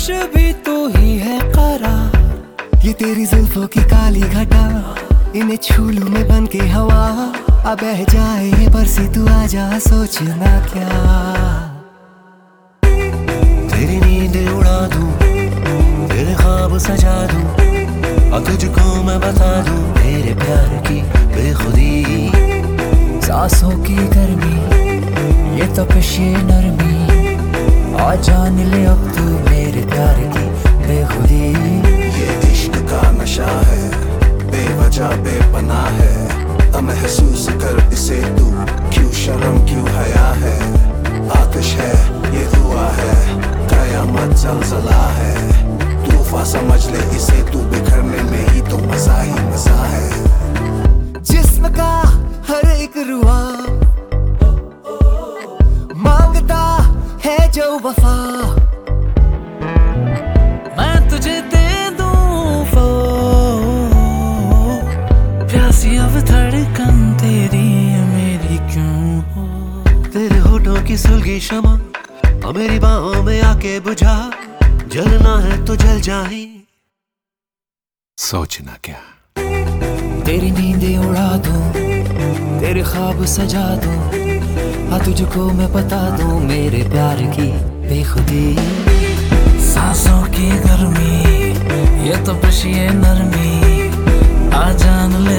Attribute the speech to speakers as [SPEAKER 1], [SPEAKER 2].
[SPEAKER 1] भी तू ही है करार।
[SPEAKER 2] ये तेरी जुल्फों की काली घटा, इन्हें छू लूं मैं बन के हवा। अब बह जाए बरसी तू आजा, सोचना क्या। तेरी नींद उड़ा दूं, तेरे ख्वाब सजा दूं, और तुझको मैं बता दूं मेरे प्यार की बेखुदी।
[SPEAKER 1] सांसों की गर्मी, ये तपिश ये नरमी, आ जान ले अब तू मेरे प्यार की बेखुदी।
[SPEAKER 3] ये इश्क का नशा है, बेवजह बेपनाह है। अब महसूस कर इसे तू, क्यों शर्म क्यों हया है। आतिश है ये दुआ है, कयामत जलजला है। तूफान समझ ले इसे तू, बिखरने में ही तो मजा ही मजा है।
[SPEAKER 2] जिस्म का हर एक रुआ मांगता है जो वफा,
[SPEAKER 1] मैं तुझे दे दूं वो प्यासी अब धड़कन तेरी मेरी क्यों हो।
[SPEAKER 2] तेरे होठों की सुलगी शमा, और मेरी बाहों में आके बुझा। जलना है तो जल जाए,
[SPEAKER 3] सोचना क्या।
[SPEAKER 1] तेरी नींदें उड़ा दूं, तेरे ख्वाब सजा दूं, हाँ तुझको मैं बता दूं मेरे प्यार की बेखुदी। सांसों की गर्मी, ये तपिश ये नरमी, आ जान ले